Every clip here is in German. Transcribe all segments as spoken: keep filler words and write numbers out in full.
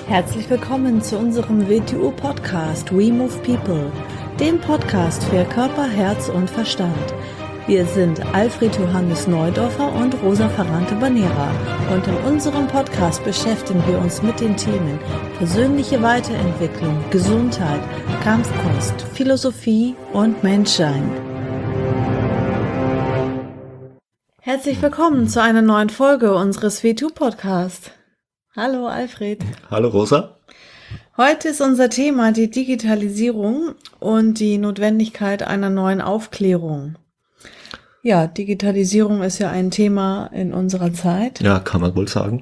Herzlich willkommen zu unserem W T U-Podcast We Move People, dem Podcast für Körper, Herz und Verstand. Wir sind Alfred Johannes Neudorfer und Rosa Ferrante-Banera und in unserem Podcast beschäftigen wir uns mit den Themen persönliche Weiterentwicklung, Gesundheit, Kampfkunst, Philosophie und Menschsein. Herzlich willkommen zu einer neuen Folge unseres W T U-Podcasts. Hallo Alfred. Hallo Rosa. Heute ist unser Thema die Digitalisierung und die Notwendigkeit einer neuen Aufklärung. Ja, Digitalisierung ist ja ein Thema in unserer Zeit. Ja, kann man wohl sagen.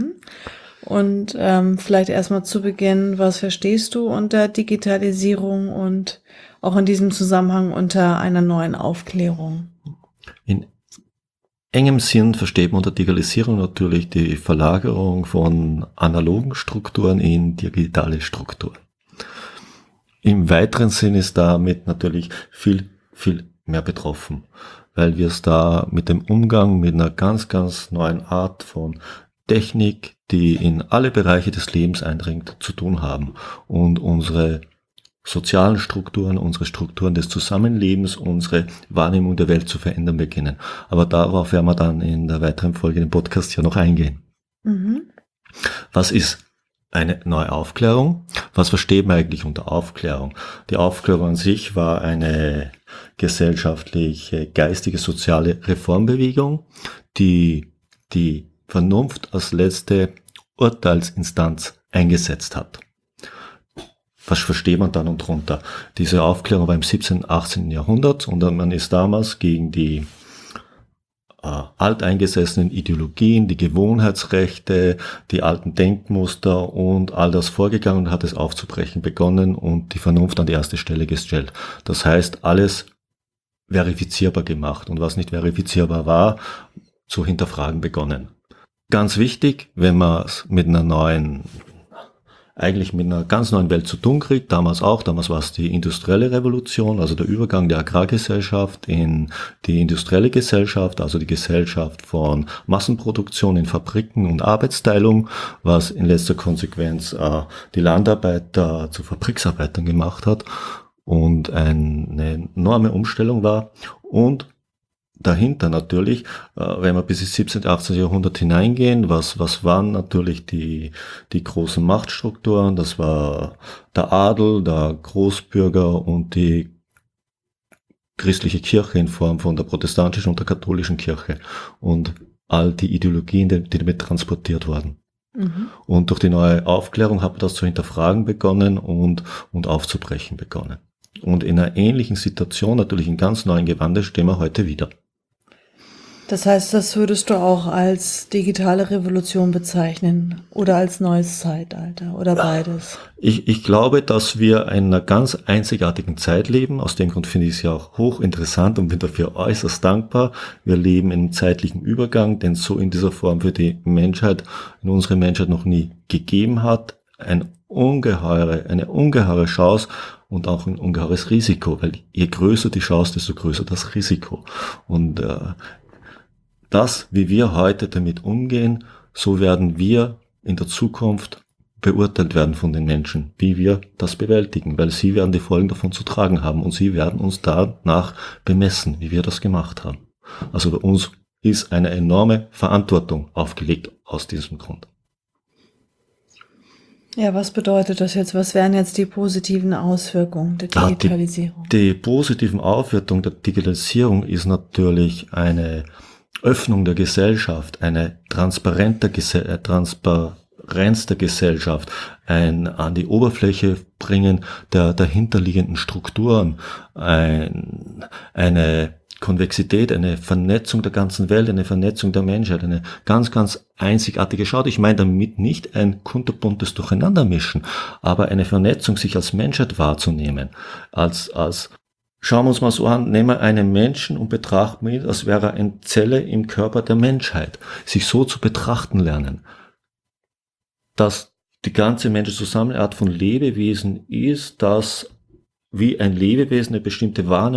Und ähm, vielleicht erstmal zu Beginn, was verstehst du unter Digitalisierung und auch in diesem Zusammenhang unter einer neuen Aufklärung? In engem Sinn versteht man unter Digitalisierung natürlich die Verlagerung von analogen Strukturen in digitale Strukturen. Im weiteren Sinn ist damit natürlich viel, viel mehr betroffen, weil wir es da mit dem Umgang mit einer ganz, ganz neuen Art von Technik, die in alle Bereiche des Lebens eindringt, zu tun haben und unsere sozialen Strukturen, unsere Strukturen des Zusammenlebens, unsere Wahrnehmung der Welt zu verändern beginnen. Aber darauf werden wir dann in der weiteren Folge im Podcast ja noch eingehen. Mhm. Was ist eine neue Aufklärung? Was versteht man eigentlich unter Aufklärung? Die Aufklärung an sich war eine gesellschaftliche, geistige, soziale Reformbewegung, die die Vernunft als letzte Urteilsinstanz eingesetzt hat. Was versteht man dann und drunter? Diese Aufklärung war im siebzehnten, achtzehnten Jahrhundert und man ist damals gegen die äh, alteingesessenen Ideologien, die Gewohnheitsrechte, die alten Denkmuster und all das vorgegangen und hat es aufzubrechen begonnen und die Vernunft an die erste Stelle gestellt. Das heißt, alles verifizierbar gemacht und was nicht verifizierbar war, zu hinterfragen begonnen. Ganz wichtig, wenn man es mit einer neuen eigentlich mit einer ganz neuen Welt zu tun kriegt, damals auch, damals war es die industrielle Revolution, also der Übergang der Agrargesellschaft in die industrielle Gesellschaft, also die Gesellschaft von Massenproduktion in Fabriken und Arbeitsteilung, was in letzter Konsequenz äh, die Landarbeiter zu Fabriksarbeitern gemacht hat und eine enorme Umstellung war und dahinter natürlich, wenn wir bis ins siebzehnten, achtzehnten Jahrhundert hineingehen, was, was waren natürlich die, die großen Machtstrukturen? Das war der Adel, der Großbürger und die christliche Kirche in Form von der protestantischen und der katholischen Kirche und all die Ideologien, die, die damit transportiert wurden. Mhm. Und durch die neue Aufklärung hat man das zu hinterfragen begonnen und, und aufzubrechen begonnen. Und in einer ähnlichen Situation, natürlich in ganz neuen Gewande, stehen wir heute wieder. Das heißt, das würdest du auch als digitale Revolution bezeichnen oder als neues Zeitalter oder beides? Ich, ich glaube, dass wir in einer ganz einzigartigen Zeit leben. Aus dem Grund finde ich es ja auch hochinteressant und bin dafür äußerst dankbar. Wir leben in einem zeitlichen Übergang, den es so in dieser Form für die Menschheit, in unsere Menschheit noch nie gegeben hat. Ein ungeheure, eine ungeheure Chance und auch ein ungeheures Risiko, weil je größer die Chance, desto größer das Risiko. Und äh, das, wie wir heute damit umgehen, so werden wir in der Zukunft beurteilt werden von den Menschen, wie wir das bewältigen, weil sie werden die Folgen davon zu tragen haben und sie werden uns danach bemessen, wie wir das gemacht haben. Also bei uns ist eine enorme Verantwortung aufgelegt aus diesem Grund. Ja, was bedeutet das jetzt? Was wären jetzt die positiven Auswirkungen der Digitalisierung? Die, die positiven Auswirkungen der Digitalisierung ist natürlich eine Öffnung der Gesellschaft, eine transparente Gese- Transparenz der Gesellschaft, ein an die Oberfläche bringen der dahinterliegenden Strukturen, ein, eine Konvexität, eine Vernetzung der ganzen Welt, eine Vernetzung der Menschheit, eine ganz, ganz einzigartige Schau. Ich meine damit nicht ein kunterbuntes Durcheinandermischen, aber eine Vernetzung, sich als Menschheit wahrzunehmen, als, als schauen wir uns mal so an, nehmen wir einen Menschen und betrachten ihn, als wäre er eine Zelle im Körper der Menschheit. Sich so zu betrachten lernen, dass die ganze Mensch zusammen eine Art von Lebewesen ist, das wie ein Lebewesen eine bestimmte Wahrnehmung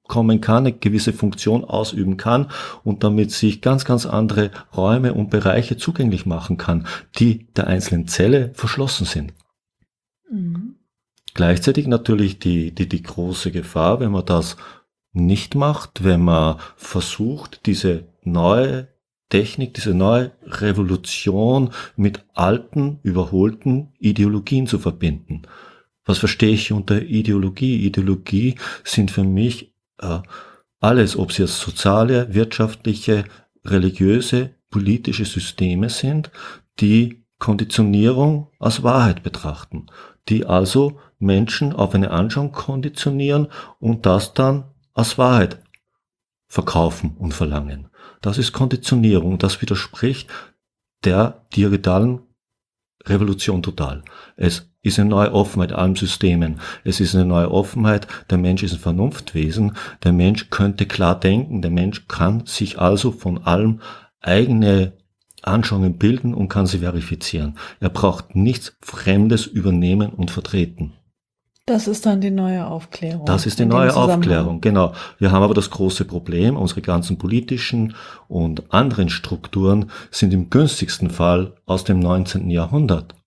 kommen kann, eine gewisse Funktion ausüben kann und damit sich ganz, ganz andere Räume und Bereiche zugänglich machen kann, die der einzelnen Zelle verschlossen sind. Mhm. Gleichzeitig natürlich die, die, die große Gefahr, wenn man das nicht macht, wenn man versucht, diese neue Technik, diese neue Revolution mit alten, überholten Ideologien zu verbinden. Was verstehe ich unter Ideologie? Ideologie sind für mich äh, alles, ob sie jetzt soziale, wirtschaftliche, religiöse, politische Systeme sind, die Konditionierung als Wahrheit betrachten, die also Menschen auf eine Anschauung konditionieren und das dann als Wahrheit verkaufen und verlangen. Das ist Konditionierung, das widerspricht der digitalen Revolution total. Es ist eine neue Offenheit allen Systemen. Es ist eine neue Offenheit. Der Mensch ist ein Vernunftwesen. Der Mensch könnte klar denken. Der Mensch kann sich also von allem eigene Anschauungen bilden und kann sie verifizieren. Er braucht nichts Fremdes übernehmen und vertreten. Das ist dann die neue Aufklärung. Das ist die neue Aufklärung, genau. Wir haben aber das große Problem, unsere ganzen politischen und anderen Strukturen sind im günstigsten Fall aus dem neunzehnten Jahrhundert.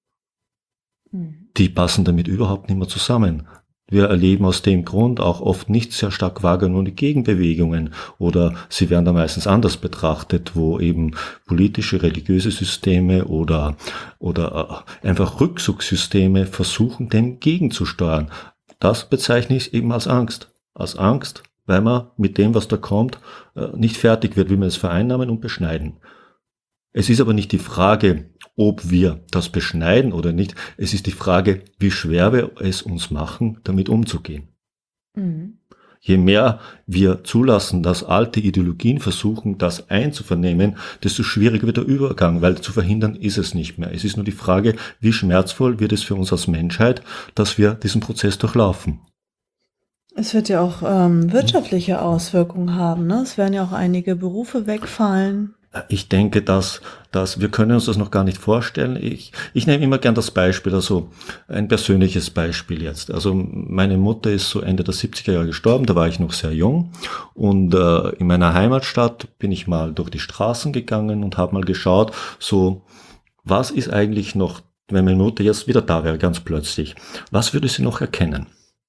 Die passen damit überhaupt nicht mehr zusammen. Wir erleben aus dem Grund auch oft nicht sehr stark wahrgenommene Gegenbewegungen oder sie werden da meistens anders betrachtet, wo eben politische, religiöse Systeme oder, oder einfach Rückzugssysteme versuchen, dem gegenzusteuern. Das bezeichne ich eben als Angst. Als Angst, weil man mit dem, was da kommt, nicht fertig wird, wie wir es vereinnahmen und beschneiden. Es ist aber nicht die Frage, ob wir das beschneiden oder nicht. Es ist die Frage, wie schwer wir es uns machen, damit umzugehen. Mhm. Je mehr wir zulassen, dass alte Ideologien versuchen, das einzuvernehmen, desto schwieriger wird der Übergang, weil zu verhindern ist es nicht mehr. Es ist nur die Frage, wie schmerzvoll wird es für uns als Menschheit, dass wir diesen Prozess durchlaufen. Es wird ja auch ähm, wirtschaftliche Auswirkungen haben, ne? Es werden ja auch einige Berufe wegfallen. Ich denke, dass, dass wir können uns das noch gar nicht vorstellen. Ich, ich nehme immer gern das Beispiel, also ein persönliches Beispiel jetzt. Also meine Mutter ist so Ende der siebziger Jahre gestorben, da war ich noch sehr jung und äh, in meiner Heimatstadt bin ich mal durch die Straßen gegangen und habe mal geschaut, so was ist eigentlich noch, wenn meine Mutter jetzt wieder da wäre, ganz plötzlich, was würde sie noch erkennen?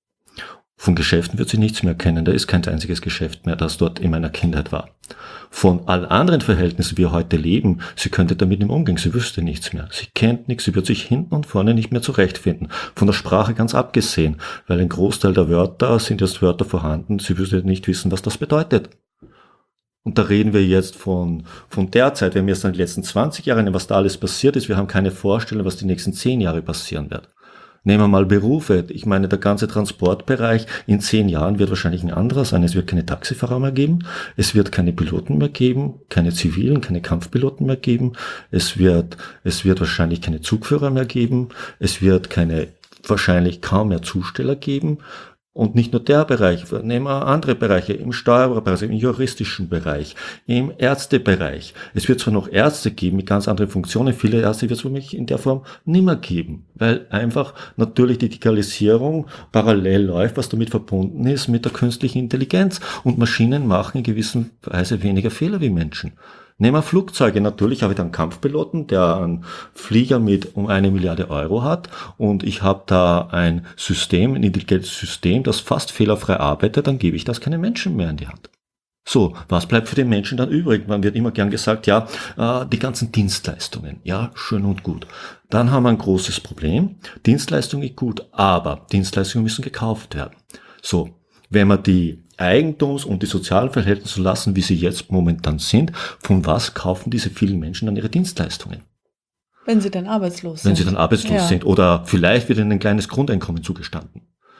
Von Geschäften wird sie nichts mehr kennen. Da ist kein einziges Geschäft mehr, das dort in meiner Kindheit war. Von allen anderen Verhältnissen, wie wir heute leben, sie könnte damit nicht umgehen. Sie wüsste nichts mehr. Sie kennt nichts. Sie wird sich hinten und vorne nicht mehr zurechtfinden. Von der Sprache ganz abgesehen, weil ein Großteil der Wörter sind jetzt Wörter vorhanden. Sie würde nicht wissen, was das bedeutet. Und da reden wir jetzt von, von der Zeit, wenn wir jetzt in den letzten zwanzig Jahren, was da alles passiert ist, wir haben keine Vorstellung, was die nächsten zehn Jahre passieren wird. Nehmen wir mal Berufe. Ich meine, der ganze Transportbereich in zehn Jahren wird wahrscheinlich ein anderer sein. Es wird keine Taxifahrer mehr geben. Es wird keine Piloten mehr geben, keine zivilen, keine Kampfpiloten mehr geben. Es wird, es wird wahrscheinlich keine Zugführer mehr geben. Es wird keine, wahrscheinlich kaum mehr Zusteller geben. Und nicht nur der Bereich, nehmen wir andere Bereiche, im Steuerbereich, im juristischen Bereich, im Ärztebereich. Es wird zwar noch Ärzte geben mit ganz anderen Funktionen, viele Ärzte wird es für mich in der Form nimmer geben, weil einfach natürlich die Digitalisierung parallel läuft, was damit verbunden ist mit der künstlichen Intelligenz. Und Maschinen machen in gewisser Weise weniger Fehler wie Menschen. Nehmen wir Flugzeuge. Natürlich habe ich da einen Kampfpiloten, der einen Flieger mit um eine Milliarde Euro hat und ich habe da ein System, ein intelligentes System, das fast fehlerfrei arbeitet, dann gebe ich das keinen Menschen mehr in die Hand. So, was bleibt für den Menschen dann übrig? Man wird immer gern gesagt, ja, die ganzen Dienstleistungen, ja, schön und gut. Dann haben wir ein großes Problem. Dienstleistungen ist gut, aber Dienstleistungen müssen gekauft werden. So, wenn man die Eigentums- und die sozialen Verhältnisse lassen, wie sie jetzt momentan sind, von was kaufen diese vielen Menschen dann ihre Dienstleistungen? Wenn sie dann arbeitslos sind. Wenn sie dann arbeitslos ja. sind oder vielleicht wird ihnen ein kleines Grundeinkommen zugestanden.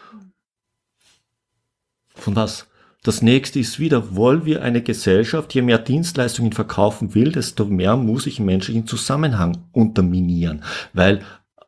Von was? Das nächste ist wieder, wollen wir eine Gesellschaft, je mehr Dienstleistungen verkaufen will, desto mehr muss ich menschlichen Zusammenhang unterminieren, weil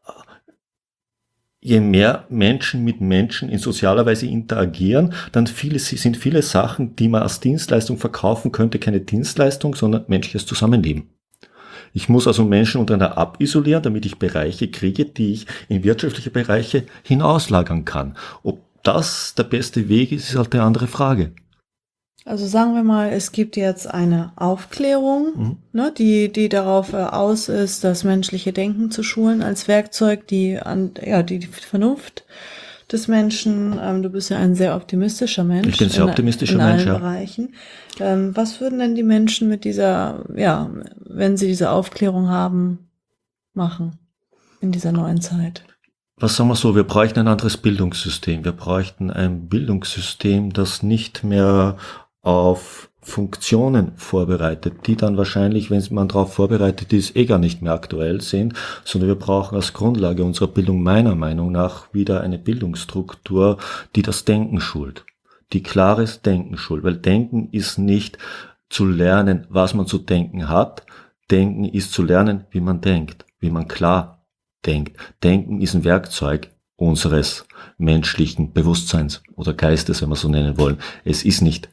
je mehr Menschen mit Menschen in sozialer Weise interagieren, dann viele, sind viele Sachen, die man als Dienstleistung verkaufen könnte, keine Dienstleistung, sondern menschliches Zusammenleben. Ich muss also Menschen untereinander abisolieren, damit ich Bereiche kriege, die ich in wirtschaftliche Bereiche hinauslagern kann. Ob das der beste Weg ist, ist halt eine andere Frage. Also sagen wir mal, es gibt jetzt eine Aufklärung, mhm. ne, die die darauf äh, aus ist, das menschliche Denken zu schulen als Werkzeug, die an ja die, die Vernunft des Menschen. Ähm, du bist ja ein sehr optimistischer Mensch. Ich bin ein sehr optimistischer in, in Mensch, allen ja. Bereichen. Ähm, was würden denn die Menschen mit dieser, ja, wenn sie diese Aufklärung haben, machen in dieser neuen Zeit? Was sagen wir so, wir bräuchten ein anderes Bildungssystem. Wir bräuchten ein Bildungssystem, das nicht mehr auf Funktionen vorbereitet, die dann wahrscheinlich, wenn man darauf vorbereitet ist, eh gar nicht mehr aktuell sind, sondern wir brauchen als Grundlage unserer Bildung meiner Meinung nach wieder eine Bildungsstruktur, die das Denken schult, die klares Denken schult, weil Denken ist nicht zu lernen, was man zu denken hat, Denken ist zu lernen, wie man denkt, wie man klar denkt. Denken ist ein Werkzeug unseres menschlichen Bewusstseins oder Geistes, wenn wir so nennen wollen. Es ist nicht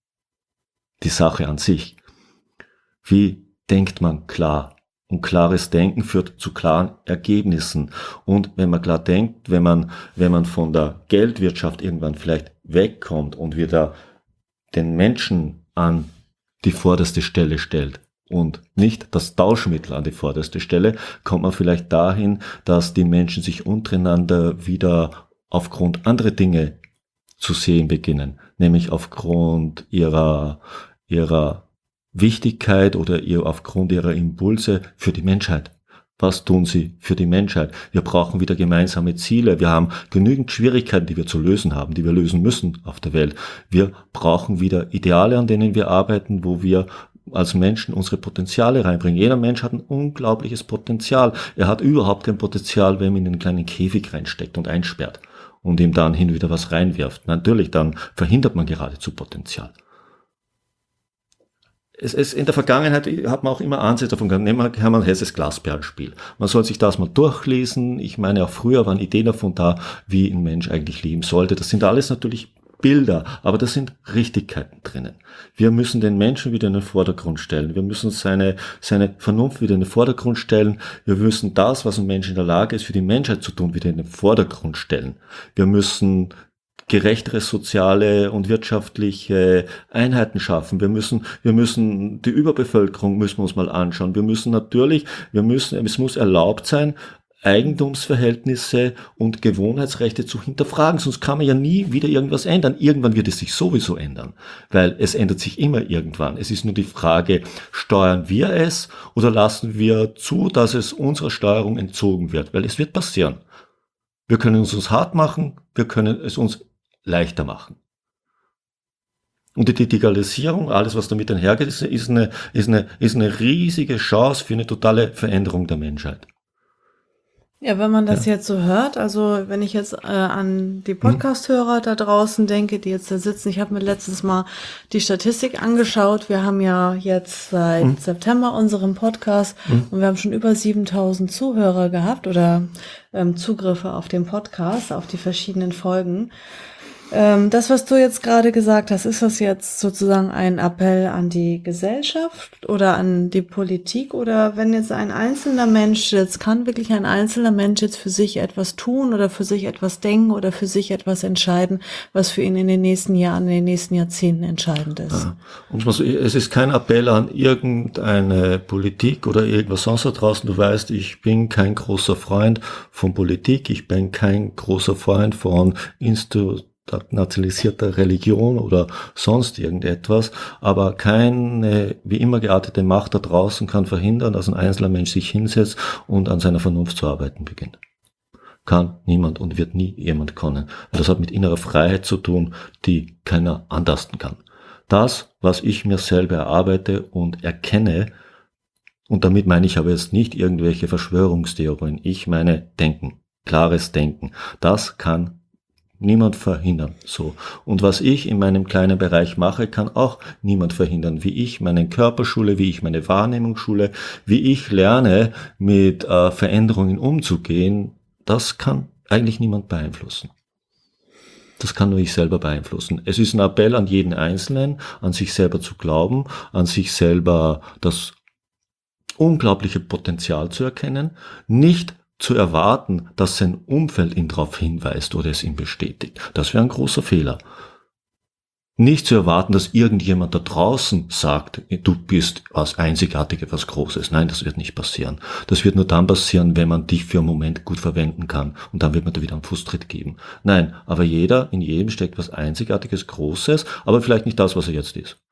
die Sache an sich. Wie denkt man klar? Und klares Denken führt zu klaren Ergebnissen. Und wenn man klar denkt, wenn man, wenn man von der Geldwirtschaft irgendwann vielleicht wegkommt und wieder den Menschen an die vorderste Stelle stellt und nicht das Tauschmittel an die vorderste Stelle, kommt man vielleicht dahin, dass die Menschen sich untereinander wieder aufgrund anderer Dinge zu sehen beginnen, nämlich aufgrund ihrer ihrer Wichtigkeit oder ihr aufgrund ihrer Impulse für die Menschheit. Was tun sie für die Menschheit? Wir brauchen wieder gemeinsame Ziele. Wir haben genügend Schwierigkeiten, die wir zu lösen haben, die wir lösen müssen auf der Welt. Wir brauchen wieder Ideale, an denen wir arbeiten, wo wir als Menschen unsere Potenziale reinbringen. Jeder Mensch hat ein unglaubliches Potenzial. Er hat überhaupt kein Potenzial, wenn man ihn in einen kleinen Käfig reinsteckt und einsperrt und ihm dann hin und wieder was reinwirft. Natürlich, dann verhindert man geradezu Potenzial. Es, es, in der Vergangenheit hat man auch immer Ansätze davon gehabt. Nehmen wir Hermann Hesses Glasperlenspiel. Man soll sich das mal durchlesen. Ich meine, auch früher waren Ideen davon da, wie ein Mensch eigentlich leben sollte. Das sind alles natürlich Bilder, aber da sind Richtigkeiten drinnen. Wir müssen den Menschen wieder in den Vordergrund stellen. Wir müssen seine, seine Vernunft wieder in den Vordergrund stellen. Wir müssen das, was ein Mensch in der Lage ist, für die Menschheit zu tun, wieder in den Vordergrund stellen. Wir müssen gerechtere soziale und wirtschaftliche Einheiten schaffen. Wir müssen, wir müssen die Überbevölkerung müssen wir uns mal anschauen. Wir müssen natürlich, wir müssen, es muss erlaubt sein, Eigentumsverhältnisse und Gewohnheitsrechte zu hinterfragen, sonst kann man ja nie wieder irgendwas ändern. Irgendwann wird es sich sowieso ändern, weil es ändert sich immer irgendwann. Es ist nur die Frage, steuern wir es oder lassen wir zu, dass es unserer Steuerung entzogen wird, weil es wird passieren. Wir können es uns hart machen, wir können es uns leichter machen. Und die Digitalisierung, alles was damit einhergeht, ist, ist, eine, ist, eine, ist eine riesige Chance für eine totale Veränderung der Menschheit. Ja, wenn man das Ja. jetzt so hört, also wenn ich jetzt äh, an die Podcast-Hörer da draußen denke, die jetzt da sitzen, ich habe mir letztens mal die Statistik angeschaut. Wir haben ja jetzt seit mhm. September unseren Podcast mhm. und wir haben schon über siebentausend Zuhörer gehabt oder ähm, Zugriffe auf den Podcast, auf die verschiedenen Folgen. Ähm, das, was du jetzt gerade gesagt hast, ist das jetzt sozusagen ein Appell an die Gesellschaft oder an die Politik? Oder wenn jetzt ein einzelner Mensch, jetzt kann wirklich ein einzelner Mensch jetzt für sich etwas tun oder für sich etwas denken oder für sich etwas entscheiden, was für ihn in den nächsten Jahren, in den nächsten Jahrzehnten entscheidend ist? Ja. Und es ist kein Appell an irgendeine Politik oder irgendwas sonst da draußen. Du weißt, ich bin kein großer Freund von Politik, ich bin kein großer Freund von Institutionen, nationalisierter Religion oder sonst irgendetwas, aber keine wie immer geartete Macht da draußen kann verhindern, dass ein einzelner Mensch sich hinsetzt und an seiner Vernunft zu arbeiten beginnt. Kann niemand und wird nie jemand können. Das hat mit innerer Freiheit zu tun, die keiner antasten kann. Das, was ich mir selber erarbeite und erkenne, und damit meine ich aber jetzt nicht irgendwelche Verschwörungstheorien, ich meine Denken, klares Denken, das kann niemand verhindern, so. Und was ich in meinem kleinen Bereich mache, kann auch niemand verhindern. Wie ich meine Körper schule, wie ich meine Wahrnehmung schule, wie ich lerne, mit äh, Veränderungen umzugehen, das kann eigentlich niemand beeinflussen. Das kann nur ich selber beeinflussen. Es ist ein Appell an jeden Einzelnen, an sich selber zu glauben, an sich selber das unglaubliche Potenzial zu erkennen, nicht zu erwarten, dass sein Umfeld ihn darauf hinweist oder es ihm bestätigt. Das wäre ein großer Fehler. Nicht zu erwarten, dass irgendjemand da draußen sagt, du bist was Einzigartiges, was Großes. Nein, das wird nicht passieren. Das wird nur dann passieren, wenn man dich für einen Moment gut verwenden kann. Und dann wird man dir wieder einen Fußtritt geben. Nein, aber jeder, in jedem steckt was Einzigartiges, Großes, aber vielleicht nicht das, was er jetzt ist.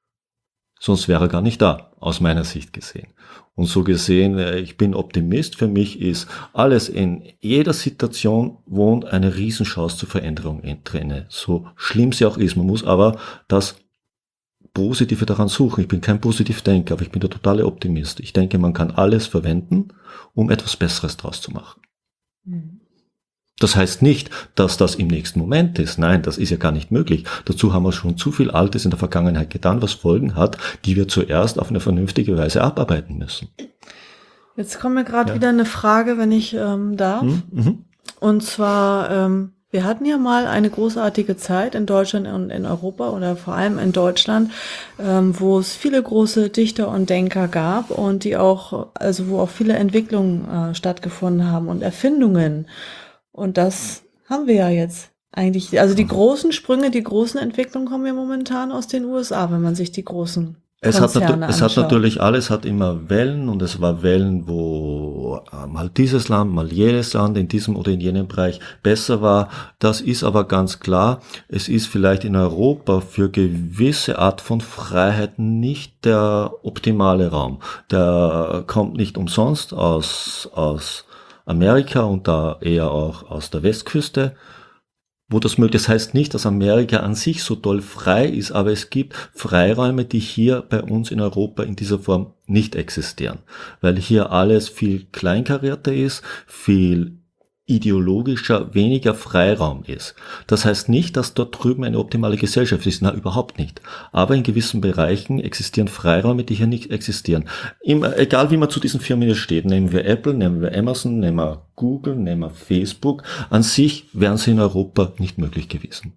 Sonst wäre er gar nicht da, aus meiner Sicht gesehen. Und so gesehen, ich bin Optimist. Für mich ist alles in jeder Situation wohnt eine Riesenchance zur Veränderung drin. So schlimm sie auch ist. Man muss aber das Positive daran suchen. Ich bin kein Positivdenker, aber ich bin der totale Optimist. Ich denke, man kann alles verwenden, um etwas Besseres draus zu machen. Mhm. Das heißt nicht, dass das im nächsten Moment ist. Nein, das ist ja gar nicht möglich. Dazu haben wir schon zu viel Altes in der Vergangenheit getan, was Folgen hat, die wir zuerst auf eine vernünftige Weise abarbeiten müssen. Jetzt kommt mir gerade ja. wieder eine Frage, wenn ich ähm, darf. Mhm. Und zwar, ähm, wir hatten ja mal eine großartige Zeit in Deutschland und in Europa oder vor allem in Deutschland, ähm, wo es viele große Dichter und Denker gab und die auch, also wo auch viele Entwicklungen äh, stattgefunden haben und Erfindungen. Und das haben wir ja jetzt eigentlich. Also die großen Sprünge, die großen Entwicklungen kommen ja momentan aus den U S A, wenn man sich die großen es Konzerne hat, es hat natürlich alles, hat immer Wellen und es war Wellen, wo mal dieses Land, mal jenes Land in diesem oder in jenem Bereich besser war. Das ist aber ganz klar, es ist vielleicht in Europa für gewisse Art von Freiheiten nicht der optimale Raum. Der kommt nicht umsonst aus, aus Amerika und da eher auch aus der Westküste, wo das möglich ist. Das heißt nicht, dass Amerika an sich so toll frei ist, aber es gibt Freiräume, die hier bei uns in Europa in dieser Form nicht existieren, weil hier alles viel kleinkarierter ist, viel ideologischer, weniger Freiraum ist. Das heißt nicht, dass dort drüben eine optimale Gesellschaft ist. Na, überhaupt nicht. Aber in gewissen Bereichen existieren Freiräume, die hier nicht existieren. Immer, egal wie man zu diesen Firmen hier steht, nehmen wir Apple, nehmen wir Amazon, nehmen wir Google, nehmen wir Facebook. An sich wären sie in Europa nicht möglich gewesen.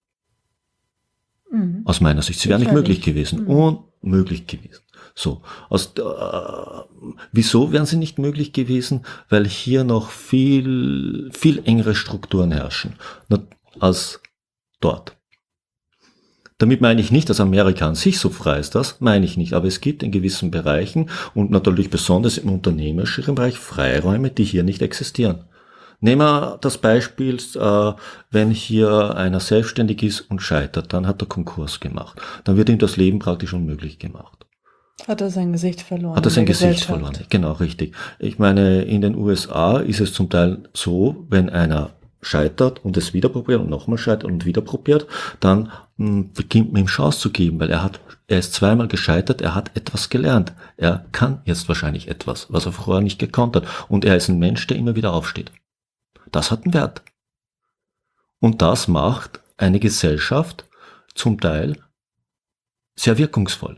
Mhm. Aus meiner Sicht. Sie wären nicht möglich gewesen. Mhm. Unmöglich gewesen. So, aus, äh, wieso wären sie nicht möglich gewesen? Weil hier noch viel, viel engere Strukturen herrschen als dort. Damit meine ich nicht, dass Amerika an sich so frei ist, das meine ich nicht, aber es gibt in gewissen Bereichen und natürlich besonders im unternehmerischen Bereich Freiräume, die hier nicht existieren. Nehmen wir das Beispiel, äh, wenn hier einer selbstständig ist und scheitert, dann hat er Konkurs gemacht. Dann wird ihm das Leben praktisch unmöglich gemacht. Hat er sein Gesicht verloren. Hat er sein Gesicht verloren, genau, richtig. Ich meine, in den U S A ist es zum Teil so, wenn einer scheitert und es wieder probiert und nochmal scheitert und wieder probiert, dann mh, beginnt man ihm Chance zu geben, weil er hat, er ist zweimal gescheitert, er hat etwas gelernt. Er kann jetzt wahrscheinlich etwas, was er vorher nicht gekonnt hat. Und er ist ein Mensch, der immer wieder aufsteht. Das hat einen Wert. Und das macht eine Gesellschaft zum Teil sehr wirkungsvoll.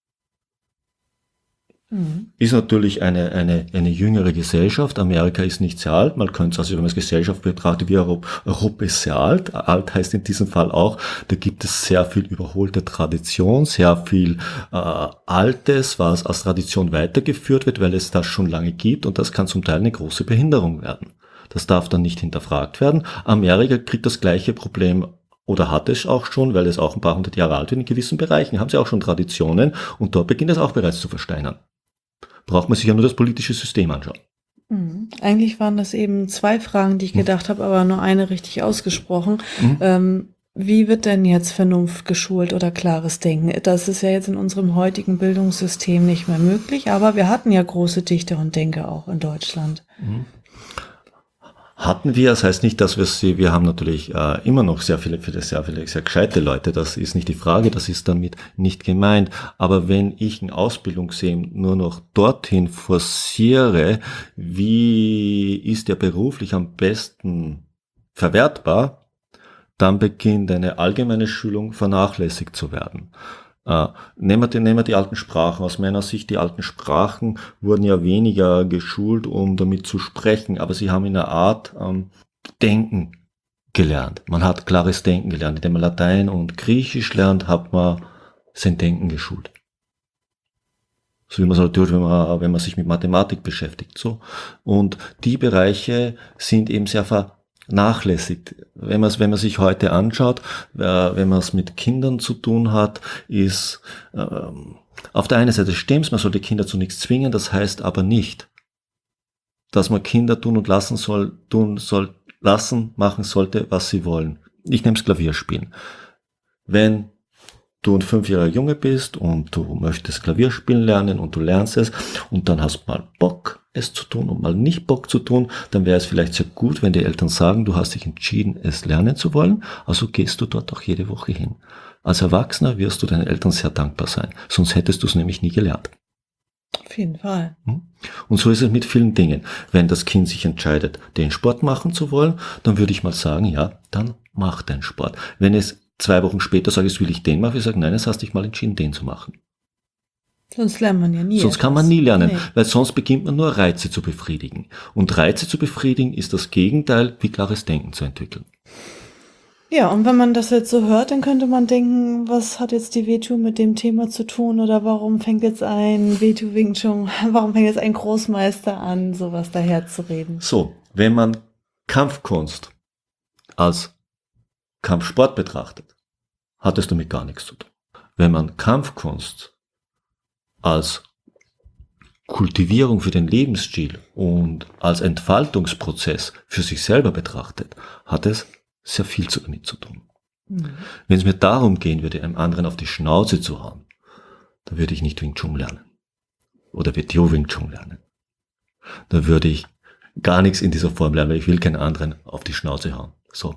Mhm. Ist natürlich eine, eine, eine jüngere Gesellschaft. Amerika ist nicht sehr alt. Man könnte es also, wenn man es Gesellschaft betrachtet, wie Europa, Europa ist sehr alt. Alt heißt in diesem Fall auch, da gibt es sehr viel überholte Tradition, sehr viel äh, Altes, was als Tradition weitergeführt wird, weil es das schon lange gibt und das kann zum Teil eine große Behinderung werden. Das darf dann nicht hinterfragt werden. Amerika kriegt das gleiche Problem oder hat es auch schon, weil es auch ein paar hundert Jahre alt wird. In gewissen Bereichen haben sie auch schon Traditionen und dort beginnt es auch bereits zu versteinern. Braucht man sich ja nur das politische System anschauen. Mhm. Eigentlich waren das eben zwei Fragen, die ich gedacht habe, aber nur eine richtig ausgesprochen. Mhm. Ähm, wie wird denn jetzt Vernunft geschult oder klares Denken? Das ist ja jetzt in unserem heutigen Bildungssystem nicht mehr möglich, aber wir hatten ja große Dichter und Denker auch in Deutschland. Mhm. Hatten wir, das heißt nicht, dass wir sie, wir haben natürlich äh, immer noch sehr viele, viele, sehr viele, sehr gescheite Leute, das ist nicht die Frage, das ist damit nicht gemeint, aber wenn ich ein Ausbildungssystem nur noch dorthin forciere, wie ist der beruflich am besten verwertbar, dann beginnt eine allgemeine Schulung vernachlässigt zu werden. Uh, nehmen wir die, nehmen wir die alten Sprachen. Aus meiner Sicht, die alten Sprachen wurden ja weniger geschult, um damit zu sprechen, aber sie haben in einer Art ähm, Denken gelernt. Man hat klares Denken gelernt. Indem man Latein und Griechisch lernt, hat man sein Denken geschult. So wie man es halt tut, wenn man, wenn man sich mit Mathematik beschäftigt, so. Und die Bereiche sind eben sehr vernachlässigt. Wenn man es, wenn man sich heute anschaut, äh, wenn man es mit Kindern zu tun hat, ist, äh, auf der einen Seite stimmt's, man soll die Kinder zu nichts zwingen, das heißt aber nicht, dass man Kinder tun und lassen soll, tun soll, lassen, machen sollte, was sie wollen. Ich nehme das Klavierspielen. Wenn du ein fünfjähriger Junge bist und du möchtest Klavier spielen lernen und du lernst es und dann hast du mal Bock, es zu tun und mal nicht Bock zu tun, dann wäre es vielleicht sehr gut, wenn die Eltern sagen, du hast dich entschieden, es lernen zu wollen, also gehst du dort auch jede Woche hin. Als Erwachsener wirst du deinen Eltern sehr dankbar sein, sonst hättest du es nämlich nie gelernt. Auf jeden Fall. Und so ist es mit vielen Dingen. Wenn das Kind sich entscheidet, den Sport machen zu wollen, dann würde ich mal sagen, ja, dann mach den Sport. Wenn es zwei Wochen später sage, jetzt will ich den machen, ich sage, nein, jetzt hast dich mal entschieden, den zu machen. Sonst lernt man ja nie. Sonst etwas. kann man nie lernen, Nee. weil sonst beginnt man nur Reize zu befriedigen. Und Reize zu befriedigen ist das Gegenteil, wie klares Denken zu entwickeln. Ja, und wenn man das jetzt so hört, dann könnte man denken, was hat jetzt die W T U mit dem Thema zu tun oder warum fängt jetzt ein W T U Wing Chun, warum fängt jetzt ein Großmeister an, sowas daherzureden? So, wenn man Kampfkunst als Kampfsport betrachtet, hat es damit gar nichts zu tun. Wenn man Kampfkunst als Kultivierung für den Lebensstil und als Entfaltungsprozess für sich selber betrachtet, hat es sehr viel damit zu tun. Mhm. Wenn es mir darum gehen würde, einem anderen auf die Schnauze zu hauen, dann würde ich nicht Wing Chun lernen. Oder W T O Wing Chun lernen. Da würde ich gar nichts in dieser Form lernen, weil ich will keinen anderen auf die Schnauze hauen. So.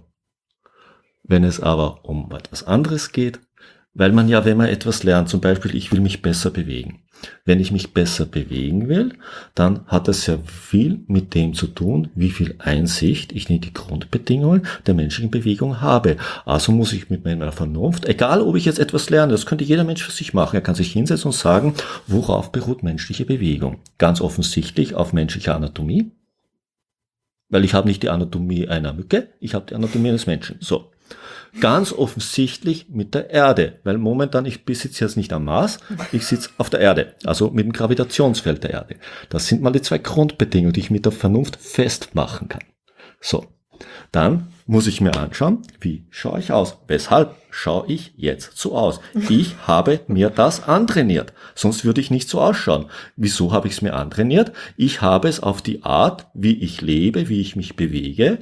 Wenn es aber um etwas anderes geht, weil man ja, wenn man etwas lernt, zum Beispiel, ich will mich besser bewegen. Wenn ich mich besser bewegen will, dann hat das sehr viel mit dem zu tun, wie viel Einsicht ich in die Grundbedingungen der menschlichen Bewegung habe. Also muss ich mit meiner Vernunft, egal ob ich jetzt etwas lerne, das könnte jeder Mensch für sich machen, er kann sich hinsetzen und sagen, worauf beruht menschliche Bewegung? Ganz offensichtlich auf menschlicher Anatomie, weil ich habe nicht die Anatomie einer Mücke, ich habe die Anatomie eines Menschen. So. Ganz offensichtlich mit der Erde, weil momentan, ich besitze jetzt nicht am Mars, ich sitze auf der Erde, also mit dem Gravitationsfeld der Erde. Das sind mal die zwei Grundbedingungen, die ich mit der Vernunft festmachen kann. So, dann muss ich mir anschauen, wie schaue ich aus? Weshalb schaue ich jetzt so aus? Ich habe mir das antrainiert, sonst würde ich nicht so ausschauen. Wieso habe ich es mir antrainiert? Ich habe es auf die Art, wie ich lebe, wie ich mich bewege,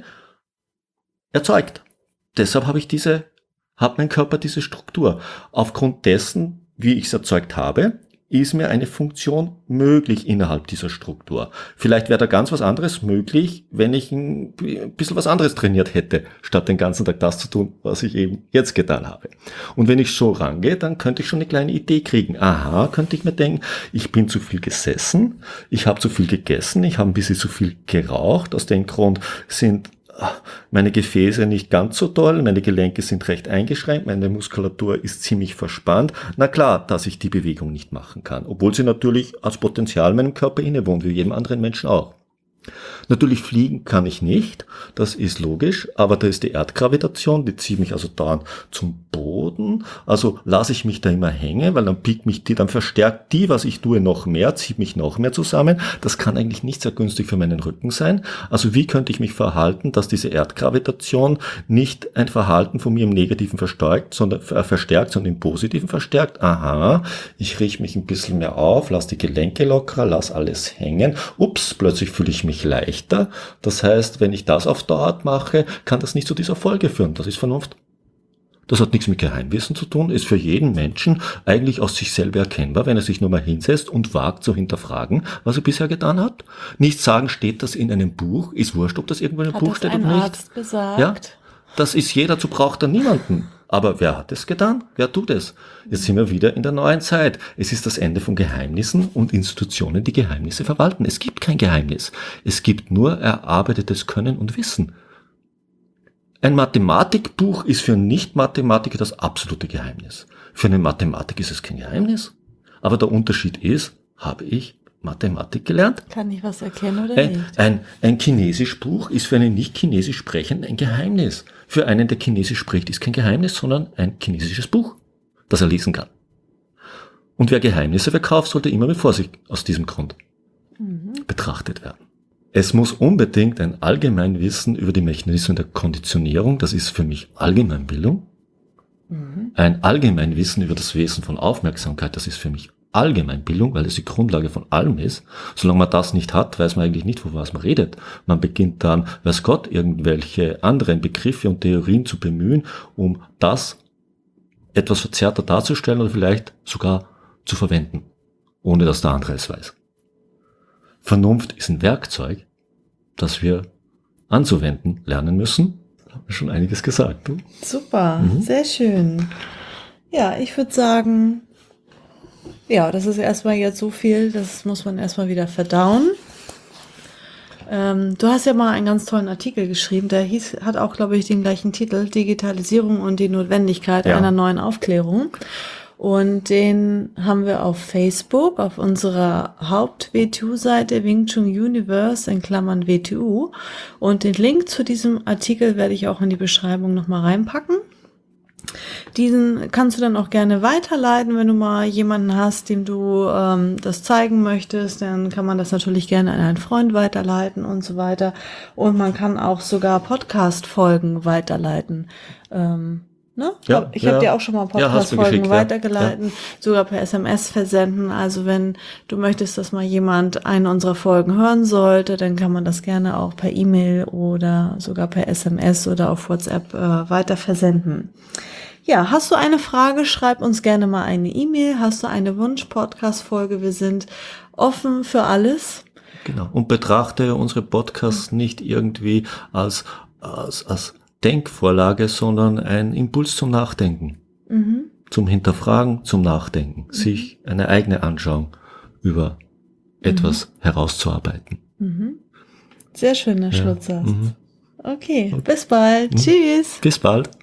erzeugt. Deshalb habe ich diese, hat mein Körper diese Struktur. Aufgrund dessen, wie ich es erzeugt habe, ist mir eine Funktion möglich innerhalb dieser Struktur. Vielleicht wäre da ganz was anderes möglich, wenn ich ein bisschen was anderes trainiert hätte, statt den ganzen Tag das zu tun, was ich eben jetzt getan habe. Und wenn ich so rangehe, dann könnte ich schon eine kleine Idee kriegen. Aha, könnte ich mir denken, ich bin zu viel gesessen, ich habe zu viel gegessen, ich habe ein bisschen zu viel geraucht. Aus dem Grund sind meine Gefäße nicht ganz so toll, meine Gelenke sind recht eingeschränkt, meine Muskulatur ist ziemlich verspannt. Na klar, dass ich die Bewegung nicht machen kann, obwohl sie natürlich als Potenzial meinem Körper innewohnt, wie jedem anderen Menschen auch. Natürlich fliegen kann ich nicht, das ist logisch, aber da ist die Erdgravitation, die zieht mich also dauernd zum Boden, also lasse ich mich da immer hängen, weil dann piekt mich die, dann verstärkt die, was ich tue, noch mehr, zieht mich noch mehr zusammen. Das kann eigentlich nicht sehr günstig für meinen Rücken sein. Also wie könnte ich mich verhalten, dass diese Erdgravitation nicht ein Verhalten von mir im Negativen verstärkt, sondern äh, verstärkt, sondern im Positiven verstärkt? Aha, ich richte mich ein bisschen mehr auf, lasse die Gelenke lockerer, lasse alles hängen. Ups, plötzlich fühle ich mich leichter. Das heißt, wenn ich das auf Dauer mache, kann das nicht zu dieser Folge führen. Das ist Vernunft. Das hat nichts mit Geheimwissen zu tun, ist für jeden Menschen eigentlich aus sich selber erkennbar, wenn er sich nur mal hinsetzt und wagt zu hinterfragen, was er bisher getan hat. Nicht sagen, steht das in einem Buch, ist wurscht, ob das irgendwo in einem Hat Buch das steht ein oder nicht. Arzt gesagt? Ja, das ist jeder, dazu braucht er niemanden. Aber wer hat es getan? Wer tut es? Jetzt sind wir wieder in der neuen Zeit. Es ist das Ende von Geheimnissen und Institutionen, die Geheimnisse verwalten. Es gibt kein Geheimnis. Es gibt nur erarbeitetes Können und Wissen. Ein Mathematikbuch ist für Nicht-Mathematiker das absolute Geheimnis. Für einen Mathematiker ist es kein Geheimnis. Aber der Unterschied ist, habe ich Mathematik gelernt? Kann ich was erkennen oder Ein, nicht? ein, ein Chinesisch-Buch ist für einen nicht Chinesisch Sprechenden ein Geheimnis. Für einen, der Chinesisch spricht, ist kein Geheimnis, sondern ein chinesisches Buch, das er lesen kann. Und wer Geheimnisse verkauft, sollte immer mit Vorsicht aus diesem Grund mhm. betrachtet werden. Es muss unbedingt ein Allgemeinwissen über die Mechanismen der Konditionierung, das ist für mich Allgemeinbildung, mhm. ein Allgemeinwissen über das Wesen von Aufmerksamkeit, das ist für mich Allgemeinbildung, weil es die Grundlage von allem ist. Solange man das nicht hat, weiß man eigentlich nicht, von was man redet. Man beginnt dann, weiß Gott, irgendwelche anderen Begriffe und Theorien zu bemühen, um das etwas verzerrter darzustellen oder vielleicht sogar zu verwenden, ohne dass der andere es weiß. Vernunft ist ein Werkzeug, das wir anzuwenden lernen müssen. Da haben wir schon einiges gesagt. Du? Super, mhm. sehr schön. Ja, ich würde sagen, ja, das ist erstmal jetzt so viel, das muss man erstmal wieder verdauen. Ähm, du hast ja mal einen ganz tollen Artikel geschrieben, der hieß, hat auch, glaube ich, den gleichen Titel, Digitalisierung und die Notwendigkeit ja. einer neuen Aufklärung. Und den haben wir auf Facebook, auf unserer Haupt-W T U-Seite Wing Chun Universe in Klammern W T U. Und den Link zu diesem Artikel werde ich auch in die Beschreibung nochmal reinpacken. Diesen kannst du dann auch gerne weiterleiten, wenn du mal jemanden hast, dem du ähm, das zeigen möchtest, dann kann man das natürlich gerne an einen Freund weiterleiten und so weiter. Und man kann auch sogar Podcast-Folgen weiterleiten. Ähm, ne? Ja, ich ja. habe dir auch schon mal Podcast-Folgen ja, weitergeleitet, ja. sogar per S M S versenden. Also wenn du möchtest, dass mal jemand eine unserer Folgen hören sollte, dann kann man das gerne auch per E-Mail oder sogar per S M S oder auf WhatsApp äh, weiter versenden. Ja, hast du eine Frage, schreib uns gerne mal eine E-Mail. Hast du eine Wunsch-Podcast-Folge? Wir sind offen für alles. Genau. Und betrachte unsere Podcasts nicht irgendwie als, als, als Denkvorlage, sondern ein Impuls zum Nachdenken. Mhm. Zum Hinterfragen, zum Nachdenken. Mhm. Sich eine eigene Anschauung über etwas mhm. herauszuarbeiten. Mhm. Sehr schöner ja. Schlusssatz. Mhm. Okay, bis bald. Mhm. Tschüss. Bis bald.